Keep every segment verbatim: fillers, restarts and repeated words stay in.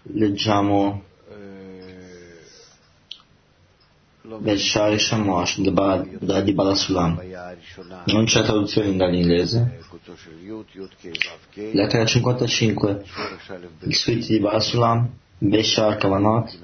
leggiamo Beshar Shamosh di Bala Sulam. Non c'è traduzione dall'inglese. Lettera cinquantacinque, il suite di Bala Sulam, Beshar Kavanot,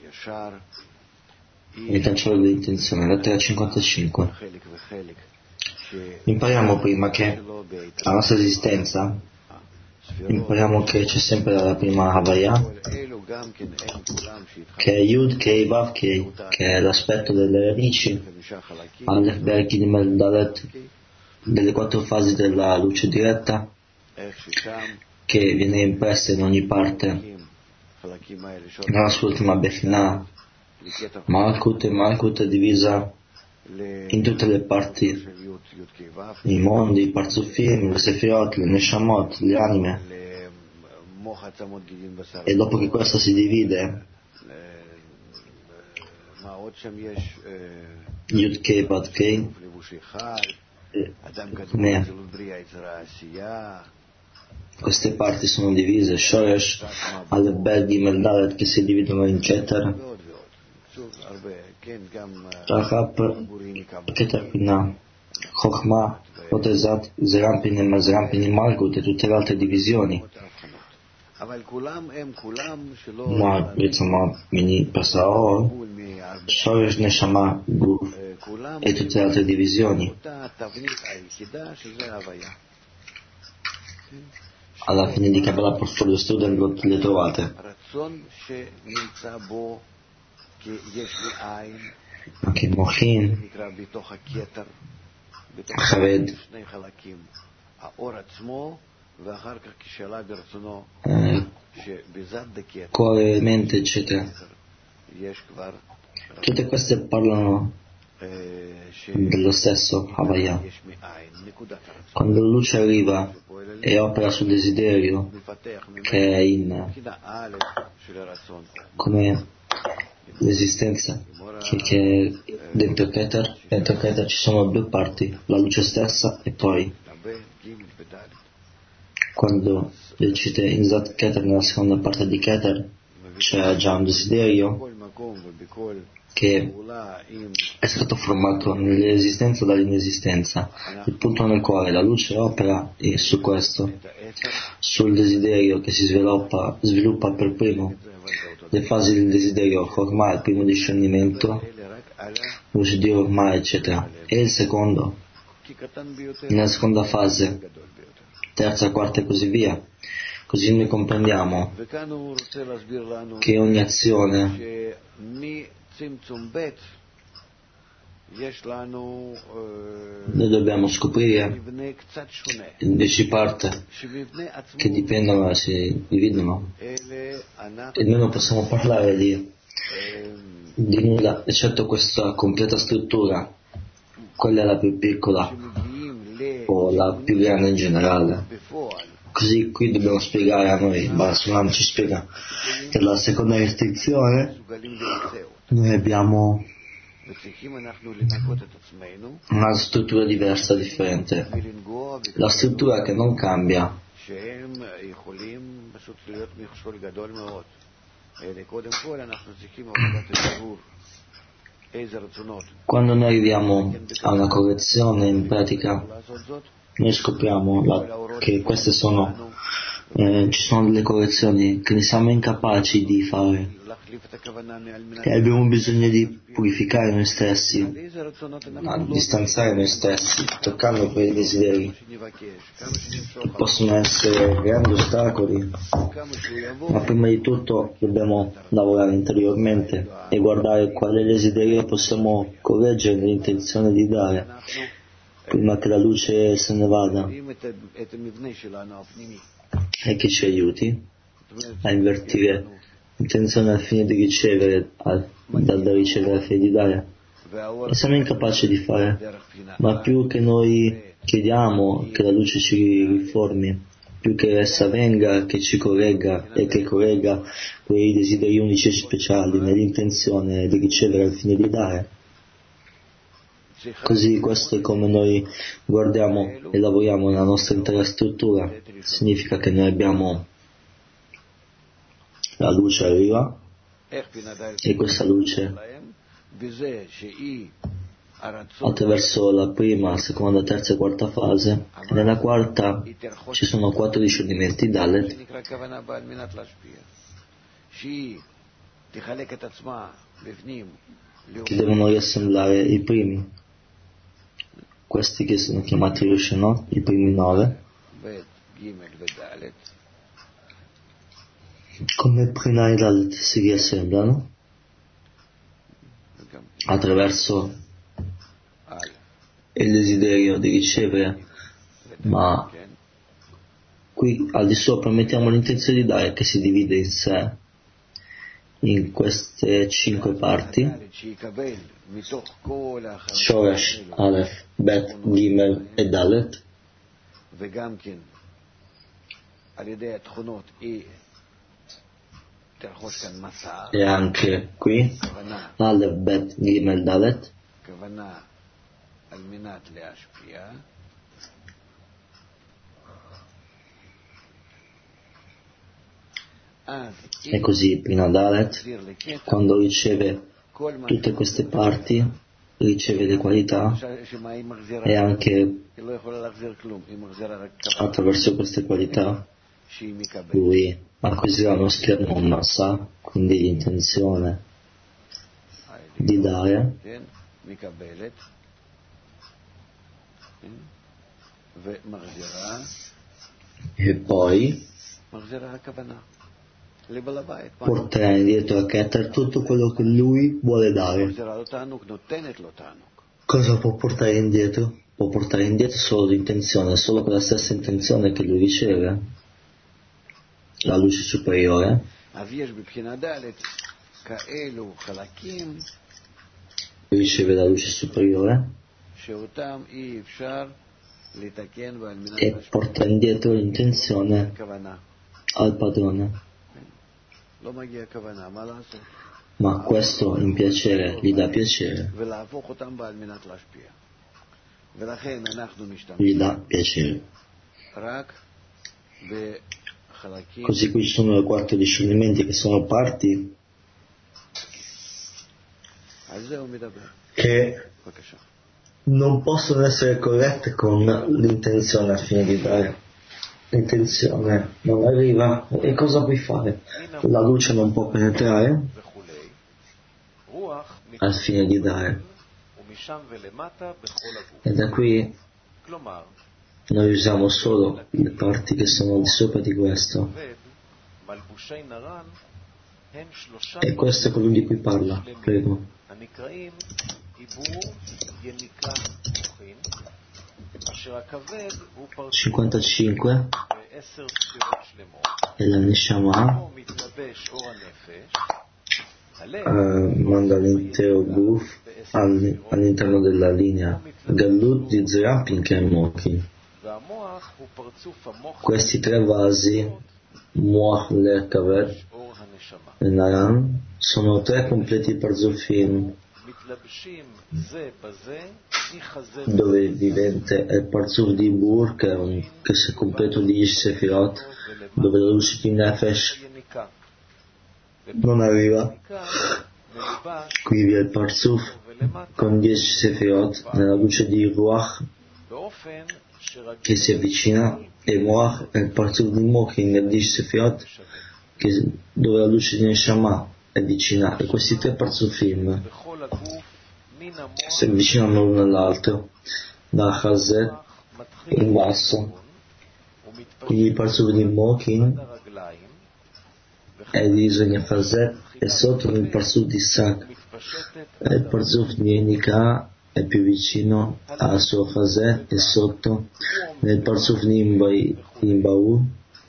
il cancello dell'intenzione. Lettera cinquantacinque. Impariamo prima che la nostra esistenza, impariamo che c'è sempre la prima Havaya, che è Yud Kei Vav Kei, che è l'aspetto delle radici, Aleph Be Gimel Dalet, delle quattro fasi della luce diretta, che viene impressa in ogni parte nella sua ultima Befina. Malkut e Malkut è divisa in tutte le parti, i mondi, i Parzufim, le Sefirot, le Neshamot, le anime. E dopo che questo si divide, Yud Kei Vav Kei, queste parti sono divise, Shoresh, Aleph Be Gimel Dalet, che si dividono in Keter, Rahab, Keter Pinah, Chokhmah, Otezat, Zerampin e Zerampin Malkut e tutte le altre divisioni. Ma Ritzama Mini Pasaor, Shoresh Neshama Guf e tutte le altre divisioni. Alla fine di Kabbalah Portfolio Student le trovate. Anche Mochin, Chaved, eh, cuore, mente, eccetera. Tutte queste parlano dello stesso Havaya. Quando la luce arriva e opera sul desiderio, che è in come l'esistenza, che, che dentro Keter, dentro Keter ci sono due parti, la luce stessa e poi quando recite in Zat Keter, nella seconda parte di Keter, c'è già un desiderio che è stato formato nell'esistenza dall'inesistenza, il punto nel quale la luce opera e su questo, sul desiderio che si sviluppa, sviluppa per primo le fasi del desiderio, Chokmah, il primo discernimento, luce di Ormai, eccetera, e il secondo, nella seconda fase, terza, quarta e così via. Così noi comprendiamo che ogni azione noi dobbiamo scoprire invece parte che dipendono e si dividono, e noi non possiamo parlare di, di nulla eccetto questa completa struttura. Quella è la più piccola o la più grande in generale. Così qui dobbiamo spiegare a noi, Bala Sulam ci spiega che la seconda restrizione noi abbiamo una struttura diversa, differente. La struttura che non cambia quando noi arriviamo a una correzione, in pratica noi scopriamo la, che queste sono eh, ci sono delle correzioni che ne siamo incapaci di fare, e abbiamo bisogno di purificare noi stessi, a distanziare noi stessi, toccando quei desideri che possono essere grandi ostacoli, ma prima di tutto dobbiamo lavorare interiormente e guardare quale desiderio possiamo correggere nell'intenzione di dare prima che la luce se ne vada, e che ci aiuti a invertire l'intenzione al fine di ricevere, al, dal da ricevere al fine di dare. E siamo incapaci di fare, ma più che noi chiediamo che la luce ci riformi, più che essa venga, che ci corregga e che corregga quei desideri unici e speciali nell'intenzione di ricevere al fine di dare. Così questo è come noi guardiamo e lavoriamo nella nostra intera struttura. Significa che noi abbiamo la luce arriva e questa luce attraverso la prima, seconda, terza e quarta fase, e nella quarta ci sono quattro discernimenti Dalet che devono riassemblare i primi, questi che sono chiamati Rishonot, i primi nove, come Prina e Dalet si riassemblano attraverso il desiderio di ricevere, ma qui al di sopra mettiamo l'intenzione di dare, che si divide in sé in queste cinque parti: Shoresh, Aleph, Bet, Gimel e Dalet, e anche qui Aleph, Bet, Gimel, Dalet, e così Prina Dalet, quando riceve tutte queste parti, riceve le qualità, e anche attraverso queste qualità lui acquisirà uno schermo massa, quindi l'intenzione di dare, e poi porterà indietro a Keter tutto quello che lui vuole dare. Cosa può portare indietro? Può portare indietro solo l'intenzione, solo con la stessa intenzione che lui riceve, la luce superiore. Riceve la luce superiore e porta indietro l'intenzione al padrone. Ma questo in piacere gli dà piacere, gli dà piacere. Così qui ci sono i quattro discernimenti che sono parti che non possono essere corrette con l'intenzione a fine di dare. L'intenzione non arriva, e cosa puoi fare? La luce non può penetrare al fine di dare, e da qui noi usiamo solo le parti che sono di sopra di questo, e questo è quello di cui parla. Prego. cinquantacinque e la Neshama uh, manda l'intero Guf all, all'interno della linea Galut di Zerapin che è Mokin. Questi tre vasi, Moach, Ler, Kaved e Naran, sono tre completi Parzufim, dove il vivente è il Parzuf di Bur, che è un che è completo di Sefirot, dove la luce di Nefesh non arriva. Qui vi è il Parzuf con dieci Sefirot nella luce di Ruach che si avvicina, e Moach è il Parzuf di Mokin nel dieci Sefirot che, dove la luce di Neshama è vicina, e questi tre Parzufim si avvicinano l'uno all'altro da Chazet in basso. Quindi il Parzuf di Mokin è diviso in Chazet, e sotto il Parzuf di Sak e il Parzuf di Enika è più vicino al suo Chazet, e sotto nel Parzuf di Imbaur,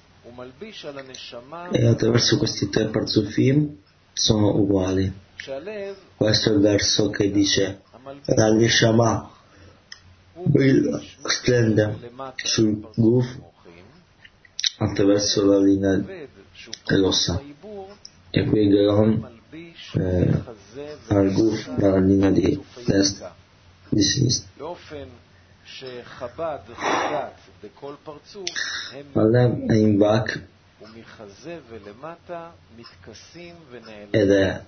e attraverso questi tre Parzufim sono uguali. Questo è il verso che dice: la Neshama brilla, splende sul Guf attraverso la linea rossa, e qui Geron eh, al Guf dalla linea di destra, di sinistra. Alev e Invak ed è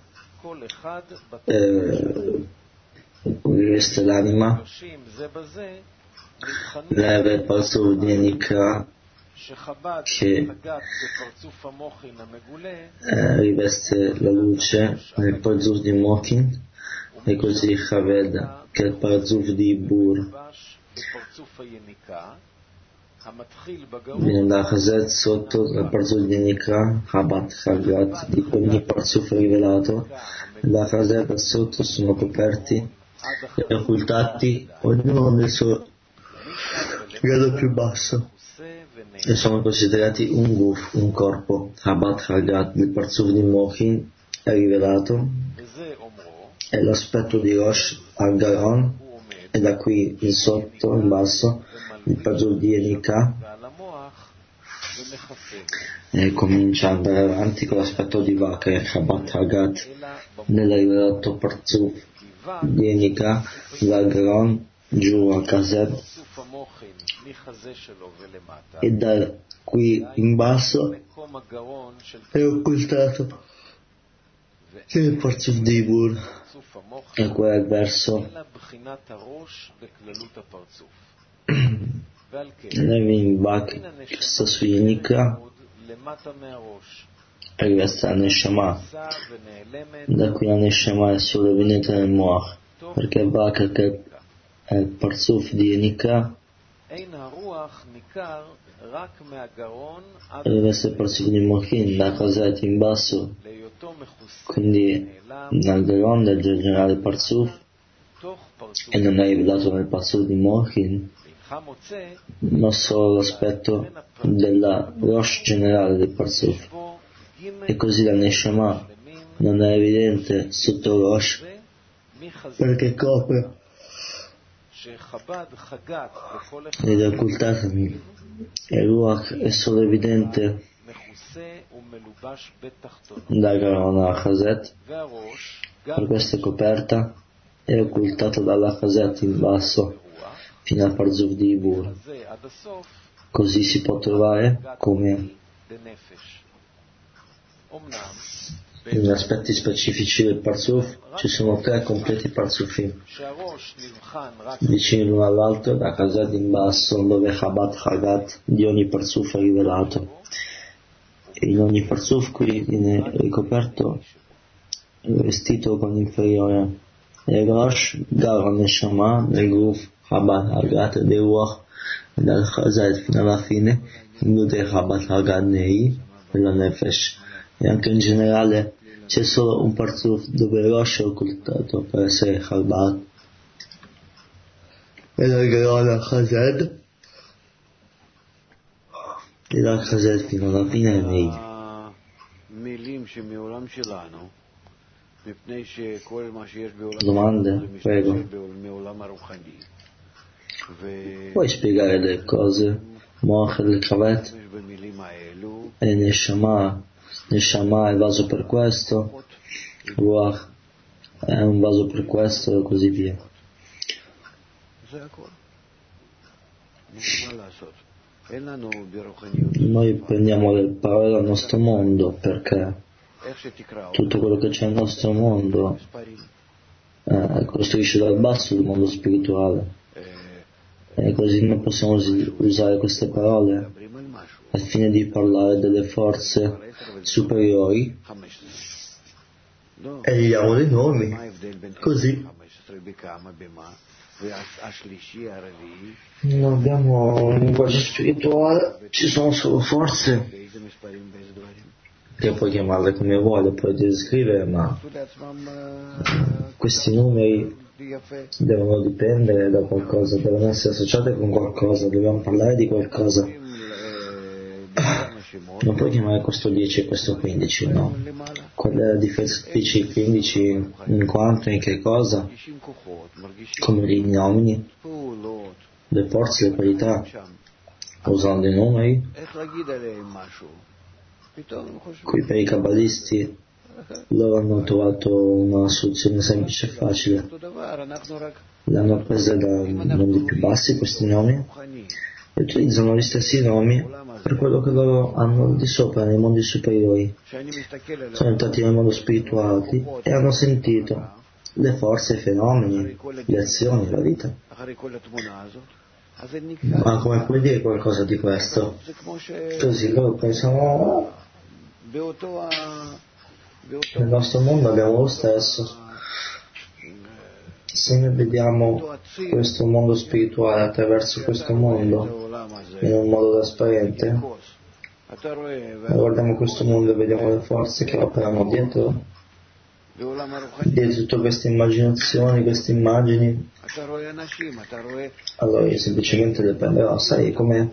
eh, riveste l'anima, leva il parzuf di Enikra che eh, riveste la luce nel parzuf di Mochin, e così Chaved, che è il parzuf di Ibur, viene da Chazet sotto il parzuf di Nikra, Chabat, Chagat, di ogni parzuf rivelato, e da Chazet sotto sono coperti e occultati ognuno nel suo grado più basso, e sono considerati un guf, un corpo. Chabat, Chagat, del parzuf di Mochin è rivelato, è l'aspetto di Rosh al-Garon, e da qui in sotto, in basso, il parzuf di Enika, e comincia ad andare avanti con l'aspetto di Vaka e Chabat Hagat nel rivelato parzuf di Enika, dal Garon giù al Kazeb, e da qui in basso è occultato il parzuf di Ibur, e quello è il verso Levin Bak, che sta su Yenikra, e riveste la Neshama. Da qui la Neshama è solo venuta nel Moach, perché Bak, che è il parzuf di Yenikra, riveste il parzuf di Mochin, da Chazet in basso, quindi dal Garon del generale parzuf, e non è rivelato nel parzuf di Mochin, ma solo l'aspetto della Rosh generale del parzuf, e così la Neshama non è evidente sotto Rosh, perché copre ed è occultata, e Ruach è solo evidente da Garon alla Chazet, per questa è coperta e occultata dalla Chazet in basso fino al parzuf di Ibur. Così si può trovare come negli aspetti specifici del parzuf ci sono tre completi parzufim vicini l'uno all'altro, da Chazet in basso, dove Chabat Chagat di ogni parzuf è rivelato, e in ogni parzuf qui viene ricoperto, vestito con l'inferiore del Rosh, Garon Neshama, del Guf, Chabat Hagat, del Ruach, dal Chazet fino alla fine, include Chabat Hagat Nei, della Nefesh, e anche in generale c'è solo un parzuf dove Rosh è occultato per essere Chabat, e dal Garon al Chazet, e dal Chazet fino alla fine è Nei. Domande? Prego. Puoi spiegare le cose? Moach del Chavet e Neshama. Neshama è il vaso per questo, Ruach è un vaso per questo, e così via. Noi prendiamo le parole dal nostro mondo, perché tutto quello che c'è nel nostro mondo eh, costruisce dal basso il mondo spirituale, e così noi possiamo usare queste parole al fine di parlare delle forze superiori, e gli diamo dei nomi, così non abbiamo un linguaggio spirituale, ci sono solo forze che puoi chiamarle come vuoi, le puoi descrivere, ma questi numeri devono dipendere da qualcosa, devono essere associati con qualcosa, dobbiamo parlare di qualcosa. Non puoi chiamare questo dieci e questo quindici, no? Qual è la differenza tra dieci e quindici in quanto, in che cosa? Come li nomini? Le forze, le qualità, usando i numeri? Qui per i kabbalisti loro hanno trovato una soluzione semplice e facile, l'hanno presa da nomi più bassi questi nomi, e utilizzano gli stessi nomi per quello che loro hanno al di sopra nei mondi superiori. Sono entrati nel mondo spirituale e hanno sentito le forze, i fenomeni, le azioni, la vita. Ma come puoi dire qualcosa di questo? Così loro pensano, nel nostro mondo abbiamo lo stesso. Se noi vediamo questo mondo spirituale attraverso questo mondo in un modo trasparente, guardiamo questo mondo e vediamo le forze che operano dietro dietro tutte queste immaginazioni, queste immagini, allora io semplicemente le prenderò, sai, come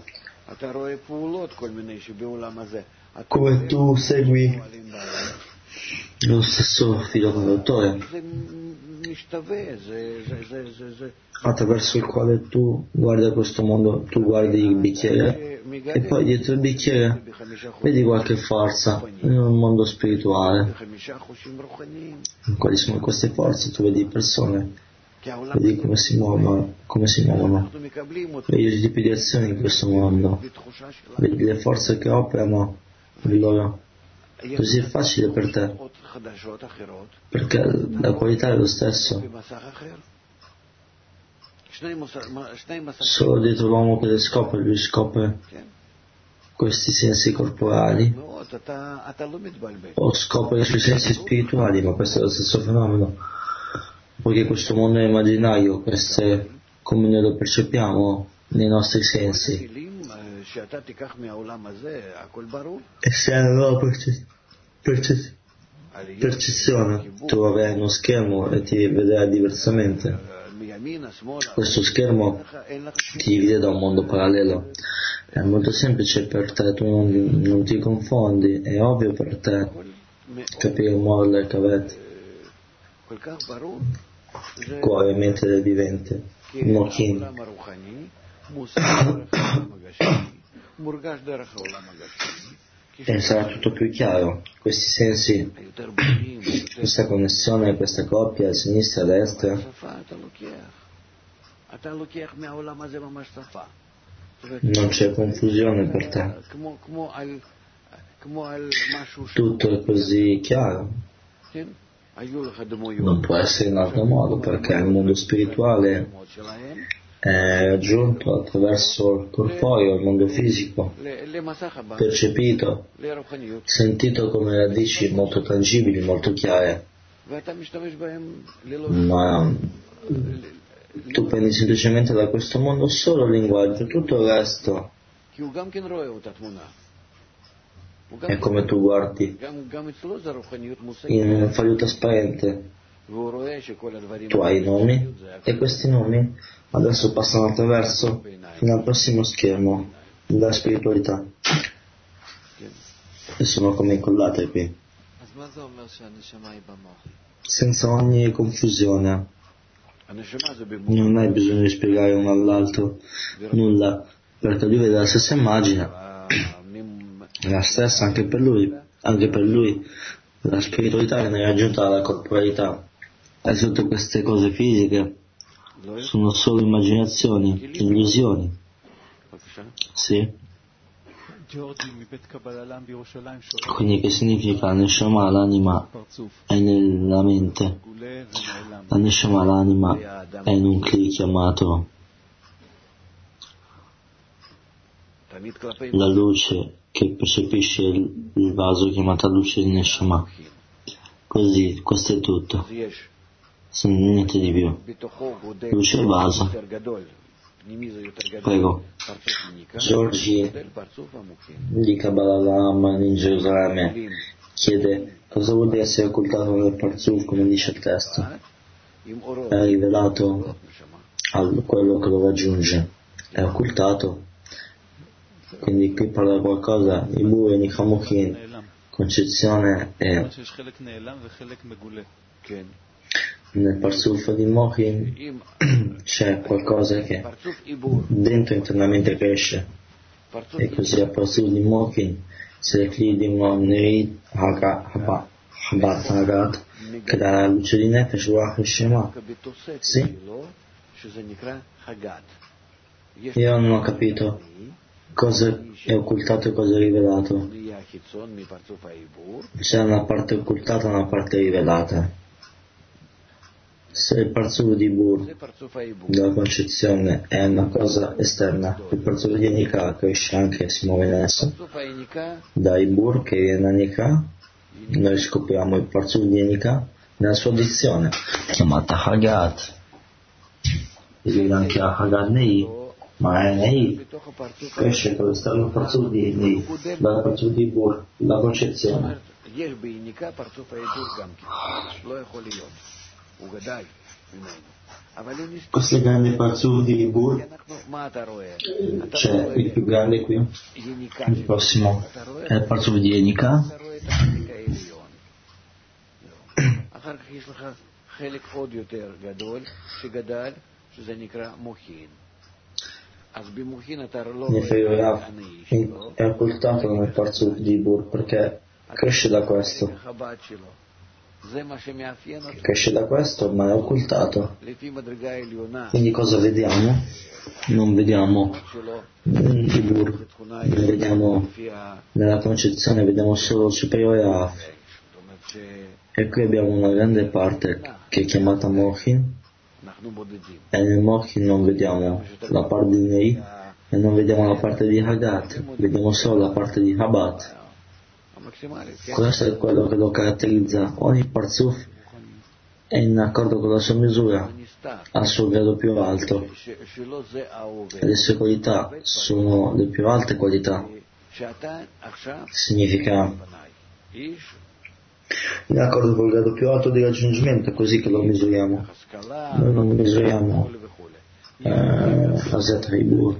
come tu segui lo stesso filo conduttore attraverso il quale tu guardi questo mondo, tu guardi il bicchiere e poi dietro il bicchiere vedi qualche forza in un mondo spirituale. Quali sono queste forze? Tu vedi persone, vedi come si muovono, come si muovono, vedi i tipi di azioni in questo mondo, vedi le forze che operano in loro. Così è facile per te, perché la qualità è lo stesso. Solo dietro l'uomo che le scopre, lui scopre questi sensi corporali o scopre i suoi sensi spirituali, ma questo è lo stesso fenomeno, poiché questo mondo è immaginario, queste come noi lo percepiamo nei nostri sensi. E se nella loro perce- perce- percezione tu avrai uno schermo e ti vedrai diversamente, questo schermo ti divide da un mondo parallelo. È molto semplice per te, tu non, non ti confondi, è ovvio per te capire il Morla e Kavet, cuore e mente del vivente, Mokin. E sarà tutto più chiaro, questi sensi, questa connessione, questa coppia, sinistra, destra. Non c'è confusione per te, tutto è così chiaro. Non può essere in altro modo, perché il mondo spirituale è raggiunto attraverso il corporeo, il mondo fisico, percepito, sentito come radici molto tangibili, molto chiare, ma tu prendi semplicemente da questo mondo solo il linguaggio, tutto il resto è come tu guardi in un foglio trasparente. Tu hai i nomi e questi nomi adesso passano attraverso fino al prossimo schermo della spiritualità e sono come incollate qui, senza ogni confusione. Non hai bisogno di spiegare uno all'altro nulla, perché lui vede la stessa immagine, è la stessa anche per lui, anche per lui la spiritualità viene raggiunta dalla corporalità, e tutte queste cose fisiche sono solo immaginazioni, illusioni. Sì. Quindi che significa? Neshama, l'anima è nella mente, la Neshama, l'anima è in un kli chiamato la luce che percepisce il, il vaso chiamata luce di Neshama. Così, questo è tutto, niente di più. Luce e vaso. Prego. Giorgi di Kabbalah in Gerusalemme chiede cosa vuol dire essere occultato nel Parzuf, come dice il testo. È rivelato a quello che lo raggiunge, è occultato. Quindi qui parla qualcosa, Ibu e Nichamuchin, concezione e nel Parzuf di Mochin c'è qualcosa che dentro internamente cresce, e così al Parzuf di Mochin se le Kli di Nerid Habat Hagat, che dà la luce di Nefesh Ruach e Shema. Sì? Io non ho capito cosa è occultato e cosa è rivelato. C'è una parte occultata e una parte rivelata. Se il Parzuf di Bur della concezione è una cosa esterna, il Parzuf di Enika cresce anche e si muove in esso. Dai Bur che viene a Enika, noi scopriamo il Parzuf di Enika nella sua dizione, chiamata Hagat. Si vede anche a Hagat Nei, ma è Nei, cresce per esterno il Parzuf di Nei, dal Parzuf di Bur, la concezione. Questo è il grande Parzuf di Bur, c'è il più grande qui, il prossimo è il Parzuf di Enika. L'inferiore è occultato nel Parzuf di Bur perché cresce da questo. Cresce da questo ma è occultato. Quindi cosa vediamo? Non vediamo il Bur, non vediamo nella concezione, vediamo solo il superiore Af. E qui abbiamo una grande parte che è chiamata Mochin, e nel Mochin non vediamo la parte di Nei e non vediamo la parte di Hagat, vediamo solo la parte di Habat. Questo è quello che lo caratterizza. Ogni Parzuf è in accordo con la sua misura, al suo grado più alto, e le sue qualità sono le più alte qualità. Significa in accordo con il grado più alto di raggiungimento, è così che lo misuriamo. Noi non misuriamo eh, Aset Ribur,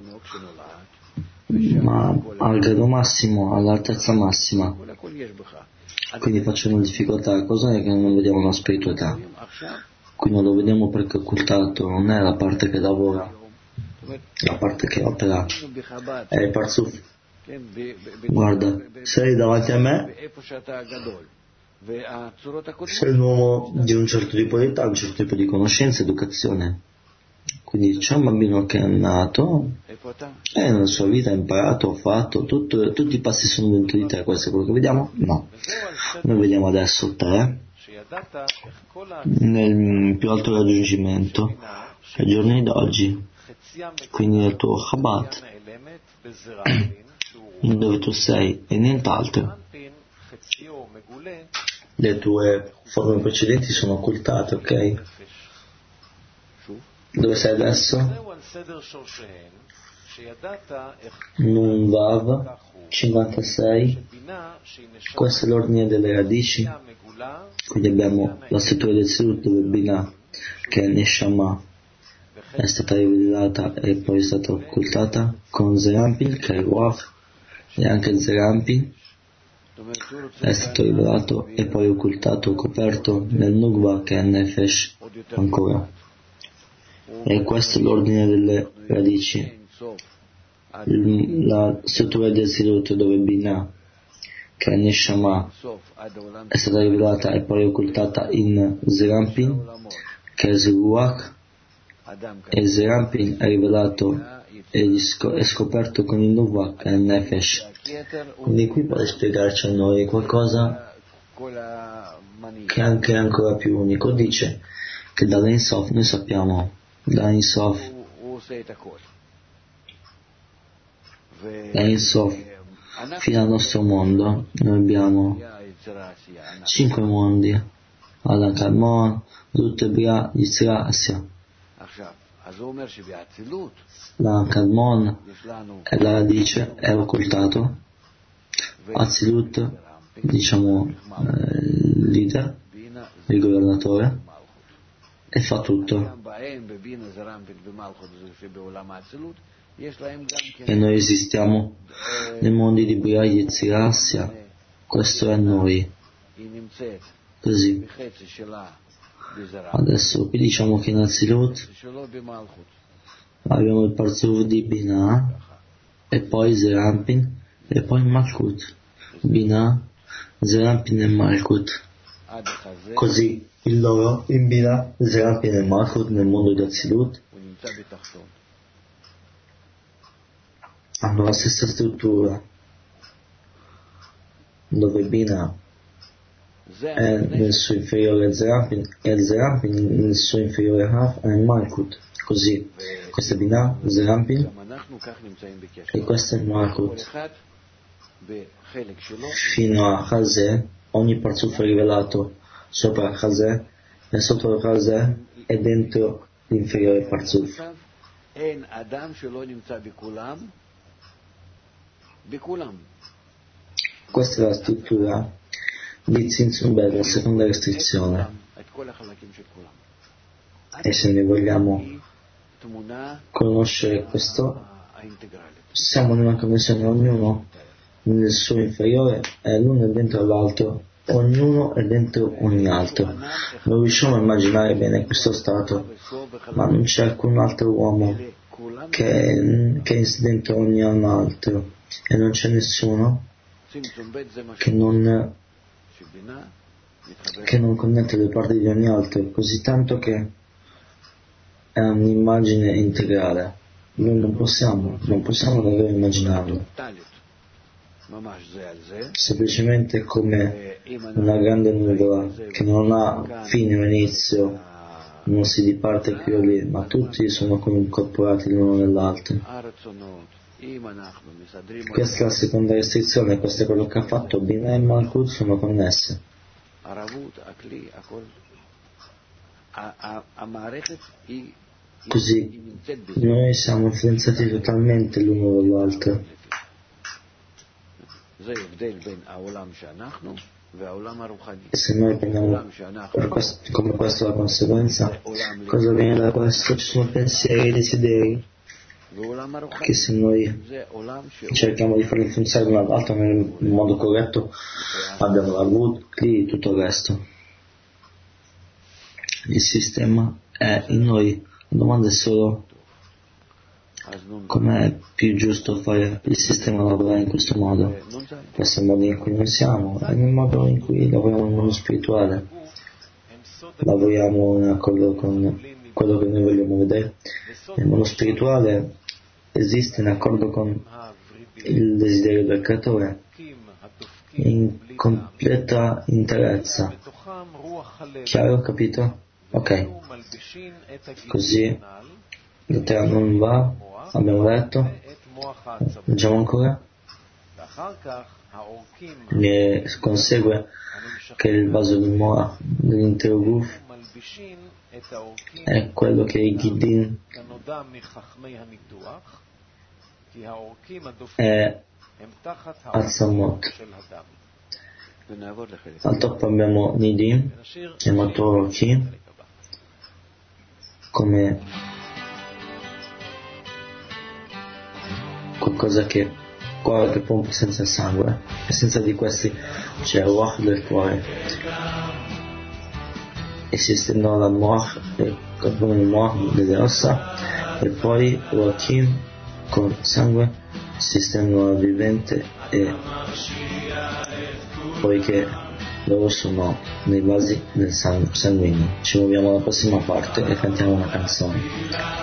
ma al grado massimo, all'altezza massima. Quindi facciamo difficoltà. Cosa è che non vediamo la spiritualità? Qui non lo vediamo perché occultato non è la parte che lavora, la parte che opera è il Parzuf. Guarda, sei davanti a me, sei un uomo di un certo tipo di età, un certo tipo di conoscenza, educazione. Quindi c'è un bambino che è nato e nella sua vita ha imparato, ha fatto, tutto, tutti i passi sono dentro di te. Questo è quello che vediamo? No. Noi vediamo adesso te nel più alto raggiungimento, ai giorni d'oggi, quindi nel tuo Chabad, dove tu sei e nient'altro. Le tue forme precedenti sono occultate, ok? Dove sei adesso? Nun Vav cinquantasei. Questo è l'ordine delle radici. Quindi abbiamo la struttura del Sirut dove Binah, che è Neshama, è stata rivelata e poi è stata occultata con Zerampin, che è Ruach, e anche Zerampin è stato rivelato e poi occultato, coperto nel Nugva, che è Nefesh ancora. E questo è l'ordine delle radici. La struttura del Sirut dove Binah, che è Neshama, è stata rivelata e poi occultata in Zerampin, che è Ruach, e Zerampin è rivelato e è scoperto con il Nugva, che è Nefesh. Quindi qui puoi spiegarci a noi qualcosa che anche è ancora più unico. Dice che dall'Insof noi sappiamo, da Insof, da Insof fino al nostro mondo noi abbiamo cinque mondi: Adam Kadmon, Zut Bria, Yitzra, Asya. L'Adam Kadmon è la radice, è occultato. Azilut, diciamo eh, il leader, il governatore, e fa tutto. E noi esistiamo nei mondi di Bria, Yetzirah, Asya. Questo è noi. Così. Adesso qui diciamo che in Azilut abbiamo il Parzuf di Binah, e poi Zerampin, e poi Malkut. Binah, Zerampin e Malkut. Così il loro in Binah, Zerampin e Malkut nel mondo di Azilut hanno la stessa struttura, dove Bina è nel suo inferiore Zerampin e Zerampin nel suo inferiore Haf è Malkut. Così, questa è Bina, Zerampin e questo è Malkut. Fino a Chazé, ogni parzuf è rivelato sopra Chazé e sotto Chazé è dentro l'inferiore parzuf. Questa è la struttura di Tzimtzum Bed, la seconda restrizione. E se noi vogliamo conoscere questo, siamo in una connessione, ognuno nel suo inferiore e l'uno è dentro l'altro, ognuno è dentro ogni altro. Non riusciamo a immaginare bene questo stato, ma non c'è alcun altro uomo che, che è dentro ogni altro e non c'è nessuno che non che non connette le parti di ogni altro, così tanto che è un'immagine integrale. Noi non possiamo, non possiamo davvero immaginarlo. Semplicemente come una grande nuvola che non ha fine o inizio, non si diparte qui o lì, ma tutti sono incorporati l'uno nell'altro. Questa è la seconda restrizione, questo è quello che ha fatto Bina e Malkut, sono connesse. Così noi siamo influenzati totalmente l'uno dall'altro. E se noi prendiamo questo, come questa la conseguenza, cosa viene da questo? Ci sono pensieri e desideri che se noi cerchiamo di farli influenzare l'uno dall'altro nel modo corretto, abbiamo la Vud, Kli, tutto il resto. Il sistema è in noi. La domanda è solo com'è più giusto fare il sistema lavorare in questo modo. Questo è il modo in cui noi siamo, è il modo in cui lavoriamo nel mondo spirituale. Lavoriamo in accordo con quello che noi vogliamo vedere. Nel mondo spirituale esiste in accordo con il desiderio del creatore, in completa interezza. Chiaro, capito? Ok. Così l'Eterno non va, abbiamo letto. Leggiamo ancora. Ne consegue che il vaso di Moa dell'intero Guf è quello che i Gidin è Atzamot. Al top abbiamo Nidim e Matorochi come qualcosa che cuore che pompa senza sangue, e senza di questi c'è il Ruach del cuore e si estendono dal Moach e con il Moach delle ossa, e poi Ruachim con sangue si estendono al vivente, e poiché loro sono nei vasi del sang- sanguigno. Ci muoviamo alla prossima parte e cantiamo una canzone.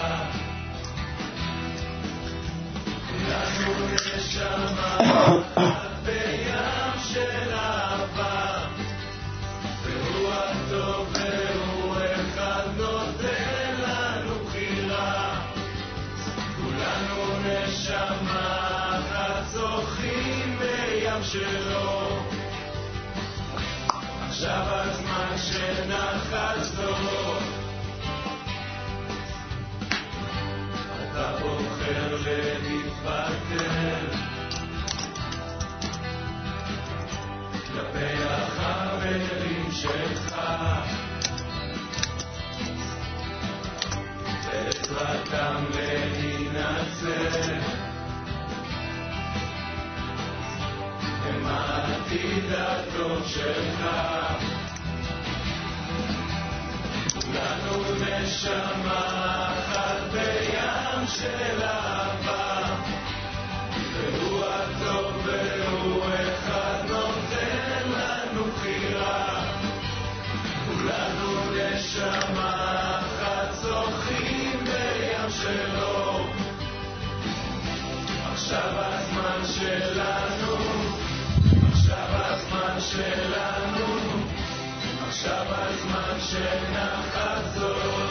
עכשיו הזמן שנחץ לו, אתה בוחר להתפטר כלפי החברים שלך, בעזרתם להינצל, הם העתיד הטוב שלך. כולנו נשמה אחת בים של אהבה, והוא הטוב והוא אחד נותן לנו בחירה. כולנו נשמה אחת זוכים בים שלו, עכשיו שלנו, עכשיו הזמן שלנו, עכשיו הזמן שנחזור.